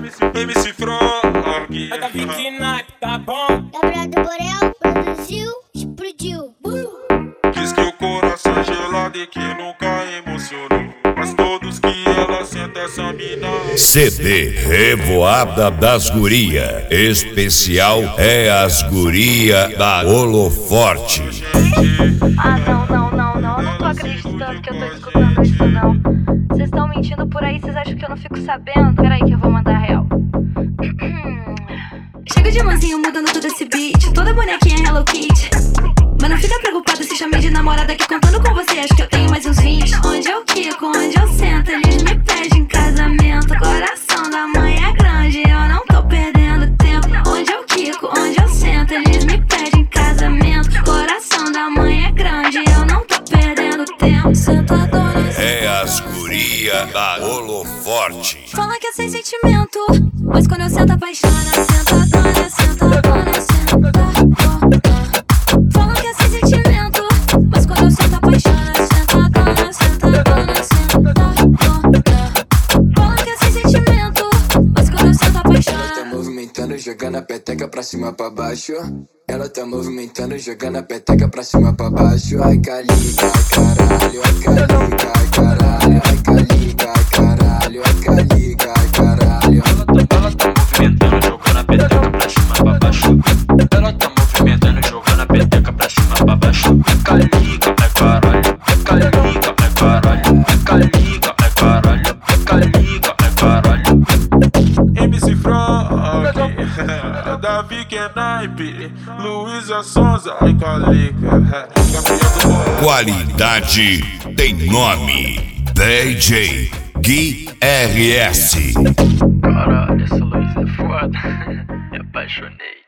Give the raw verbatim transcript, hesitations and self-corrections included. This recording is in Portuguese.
M C Frog. É da Vicky Nike, tá bom? Gabriel do Borel produziu, explodiu. Diz que o coração é gelado e que nunca emocionou, mas todos que ela senta essa mina. C D Revoada das Guria. Especial é as guria da Holoforte. Ah, não, não, não, não. Eu não tô acreditando que eu tô escutando isso, não. Vocês estão mentindo por aí, vocês acham que eu não fico sabendo? Peraí que eu vou mandar real. Chega de mansinho mudando todo esse beat, toda bonequinha Hello Kitty. Mas não fica preocupado se chamei de namorada, que contando com você acho que eu tenho mais uns vinte. Onde eu quico, onde eu sento, eles me pedem casamento. Coração da mãe é grande, eu não tô perdendo tempo. Onde eu quico, onde eu sento, eles me pedem casamento. Coração da mãe é grande, eu não tô perdendo tempo. Sentadona, É as guria da Holoforte. fala que é sem sentimento, mas quando eu sento apaixona. Sentadona, sentadona, sentadona. Fala que é sem sentimento, mas quando eu sento apaixona. Sentadona, sentadona, sentadona. Fala que é sem sentimento, mas quando eu sento apaixona. Ela tá movimentando, jogando a peteca pra cima pra baixo. Ela tá movimentando, jogando a peteca pra cima pra baixo. Ai calica, ai caralho, ai calica, ai caralho, ai calica, ai caralho, ai calica, ai caralho. Ela tá movimentando, jogando a peteca pra cima pra baixo. Ela tá movimentando, jogando a peteca pra cima pra baixo. É calica, é caralho, é calica, é caralho, é calica, é caralho, é calica, é caralho. M C Frog. É da Vicky Nike, Luísa Sonza, ai calica. Gabriel do Borel. Qualidade tem nome. D J Gui R S. Caralho, essa luz é foda. Me apaixonei.